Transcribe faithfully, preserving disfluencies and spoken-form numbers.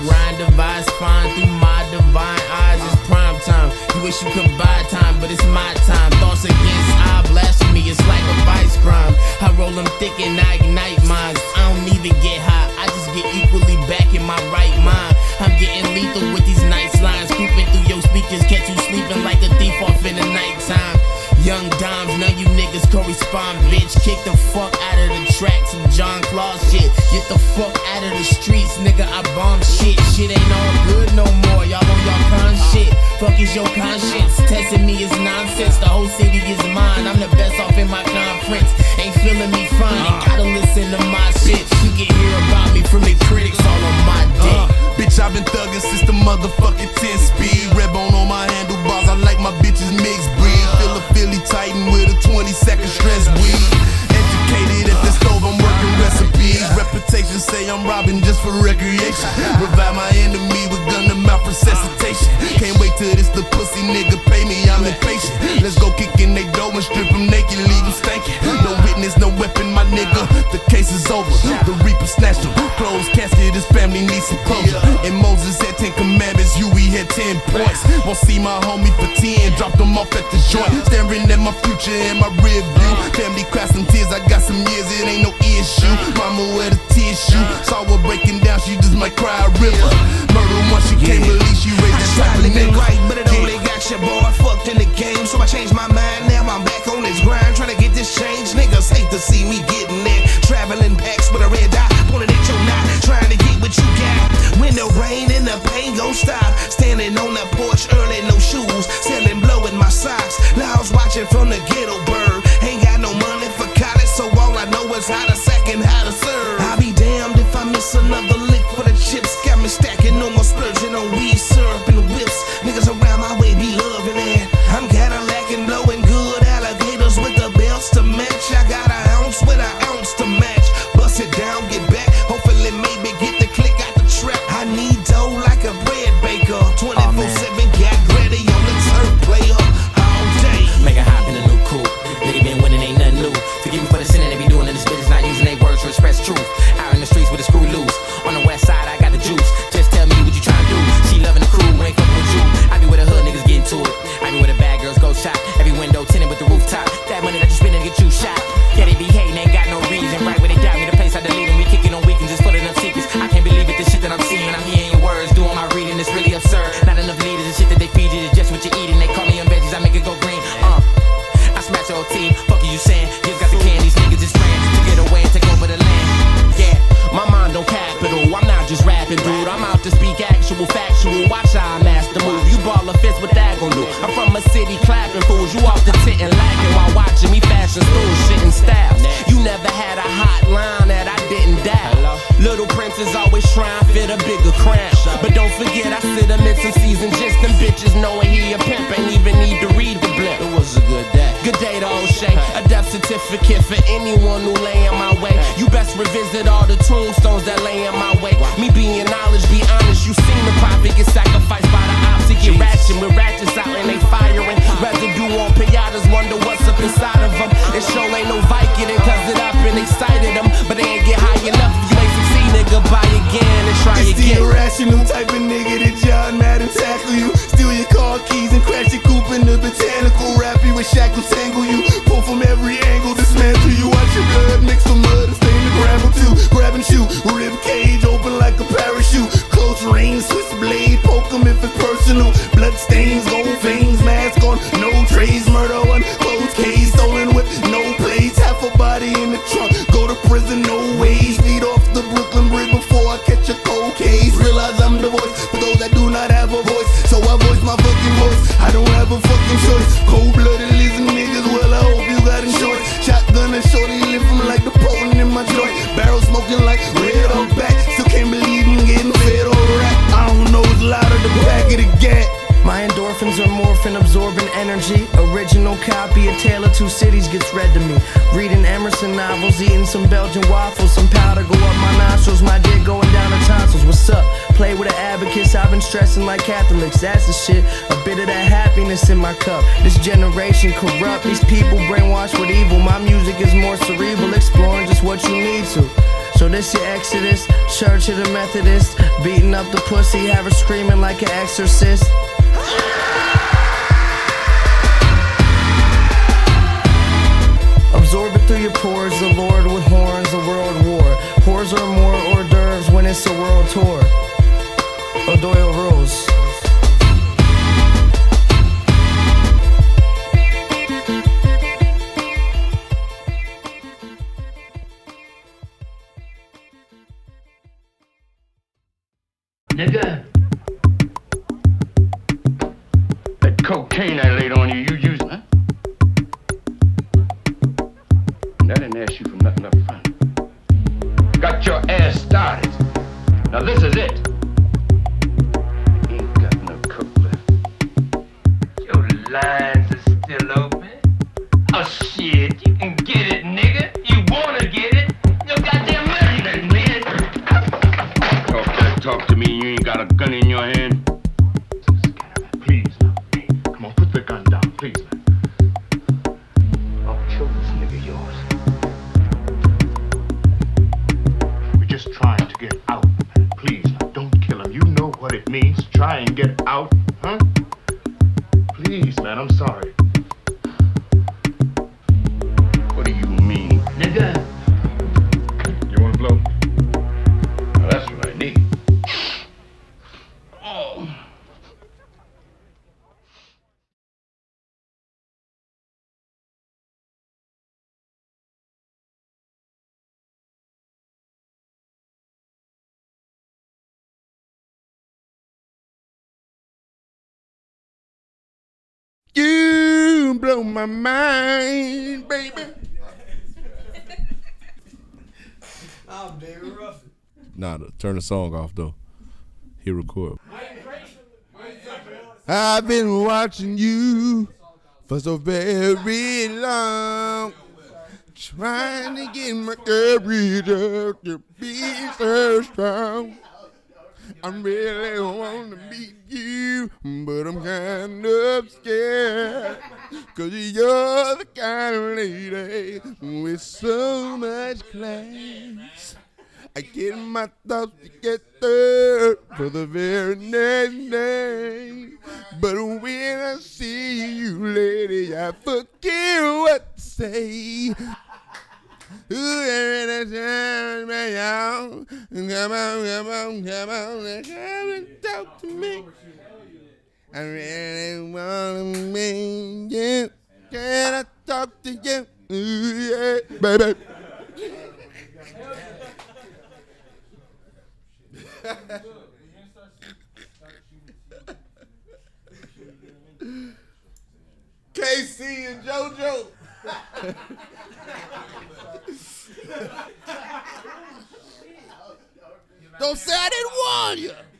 grind device fine through my divine eyes. It's prime time. You wish you could buy time, but it's my time. Thoughts against I blasphemy, it's like a vice crime. I roll them thick and I ignite minds. I don't even get high, I just get equally back in my right mind. I'm getting lethal with these nice lines, creeping through your speakers, catch you sleeping like a thief off in the nighttime. Young dimes, none you niggas correspond, bitch. Kick the fuck out of the track, some John Claw shit. Get the fuck out of the streets, nigga, I bomb shit. Shit ain't all good no more, y'all on y'all con shit. Fuck is your conscience, testing me is nonsense. The whole city is mine, I'm the best off in my conference. Ain't feeling me fine, ain't gotta listen to my shit. You can hear about me from the critics all on my dick. uh, Bitch, I've been thugging since the motherfucking ten speed. Red bone on my handlebars, I like my bitches mixed breed. Feel a Philly Titan with a twenty second stress weed. Educated at the stove, I'm working recipes. Reputation say I'm robbing just for recreation. Revive my enemy with gun to mouth resuscitation. Can't wait till this the pussy nigga pay me, I'm impatient. Let's go kick in they dough and strip them naked, leave them stankin'. No witness, no weapon, my nigga, the case is over. The Reaper snatched him, closed casket, his family needs some closure. And Moses had ten commandments, Huey had ten points. Won't see my homie for ten, dropped them off at the joint. Staring at my future and my rear view. Family cried some tears, I got some years, it ain't no issue. Mama wear the tissue, saw her breaking down, she just might cry a river. Murder once she can't believe she raised that type of nigga. Right, but it only got your boy fucked in the game, so I changed my mind. Now I'm back on this grind, trying to get this change. Niggas hate to see me getting there, traveling packs with a red dot, pointed at your knot, trying to get what you got. When the rain and the pain gon' stop, standing on the porch early, no shoes, selling blow in my socks. Now I was watching from the ghetto bird, ain't got no money for college, so all I know is how to sack and how to serve. I'll be damned if I miss another lick for the chips. Got me stacking no more splurging on weed, syrup and whips. Niggas around my way be loving it. I'm Cadillac and blowing good alligators with the belts to match. I got an ounce with an ounce to match. Bust it down, get back. Hopefully maybe get the click out the trap. I need dough like a bread baker. twenty-four seven got ready on the turf player all day. Make a hop in a new coupe. Nigga been winning, ain't nothing new. Forgive me for the sinning they be doing in this business, not using their words to express truth. Out in the streets with a screw loose. On the west side, I got the juice. Just tell me what you tryna do. She loving the crew, ain't fucking with you. I be with the hood niggas getting to it. I be with the bad girls go shop. Every window tinted with the rooftop. That money that you spending to get you shot. Yeah, they be hating, ain't got no reason. Right where they doubt me, the place I delete them. We kicking on weekends, just putting up secrets. I can't believe it, the shit that I'm seeing. I'm hearing your words, doing my reading. It's really absurd. Not enough leaders, the shit that they feed you is just what you're eating. They call me on veggies, I make it go green. Uh, I smash your whole team. Fuck you, you saying? Just got the can, these niggas just ran to get away and take over the land. Yeah, my mind on capital. I'm not just rapping, dude. I'm out to speak actual, factual. Watch how I master move. You ball a fist, what that gon' do? I'm from a city clapping fools. You off the tit and lacking while watching me fashion stools, shit in styles. You never had a hot line that I didn't dial. Little Prince is always trying to fit a bigger crown. But don't forget, I sit amid some seasons. Just them bitches knowing he a pimp. Ain't even need to read the blimp. It was a good day. Good day to O'Shea. A death certificate for anyone who lay in my way. You best revisit all the tombstones that lay in my way. Me being knowledge, be honest. You seen the prophet get sacrificed by the ops to get ratchet. With ratchets out and they firing. Residue on piñatas, wonder what's up inside of them. It sure ain't no Vicodin, cause it up and excited them. But they ain't get high enough. If you ain't succeed, nigga, buy again and try It's again. the irrational type of nigga that John Madden tackle you. Steal your car keys and crash your coupe in the botanical. Wrap you with shackles, tangle you. Pull from every angle, dismantle you. Watch your blood mix with mud and stain the gravel too. Grab and shoot, rib cage open like a parachute. Close range, Swiss blade, poke 'em if it's personal. Blood stains, gold veins, mask on, no trace. Murder one, closed case, stolen with no plates. Half a body in the trunk, go to prison, no ways. Feed off the Brooklyn Bridge before I catch a cold case. Realize I'm the voice for those that do not have a voice. So I voice my fucking voice, I don't have a fucking choice. Cold-blooded lizard niggas, well I hope you got insurance. Shotgun and shorty living like the potent in my joint. Barrel smoking like red on back. Still can't believe I'm getting fed on rap. I don't know what's louder, the back of the gat. My endorphins are morphing, absorbing energy. Original copy of Tale of Two Cities gets read to me. Reading Emerson novels, eating some Belgian waffles. Some powder go up my nostrils, my dick going down the tonsils. What's up? Play with an abacus, I've been stressing like Catholics. That's the shit, a bit of that happiness in my cup. This generation corrupt, these people brainwashed with evil. My music is more cerebral, exploring just what you need to. So this your Exodus, Church of the Methodist, beating up the pussy, have her screaming like an exorcist. Absorb it through your pores, the Lord with horns, a world war. Whores are more hors d'oeuvres when it's a world tour. O'Doyle rules. Nigga. That cocaine I laid on you, you used, huh? And I didn't ask you for nothing up front. Got your ass started. Now this is it. You ain't got no coke left. Your lines are still open. Oh shit, you can get it, nigga. You wanna get it. Your goddamn money then, man. Talk that talk to me, you ain't got a gun in your hand. Please, now. Hey, come on, put the gun down, please, man. I'll kill this nigga yours. We're just trying to get out, man. Please, now, don't kill him. You know what it means. Try and get out, huh? Please, man, I'm sorry. What do you mean? Nigga. You wanna blow? Well, that's what I need. Oh. You blow my mind, baby. I'm David Ruffin. Nah, turn the song off though. He record. I've been watching you for so very long, trying to get my courage up to be so strong. I really want to meet you, but I'm kind of scared, 'cause you're the kind of lady with so much class. I get my thoughts together for the very next day, but when I see you, lady, I forget what to say. Ooh, every time, man, come on, come on, come on, come and talk to me. I really wanna meet you. Can I talk to you? Ooh, yeah, baby. K C and JoJo. Don't say I didn't warn you.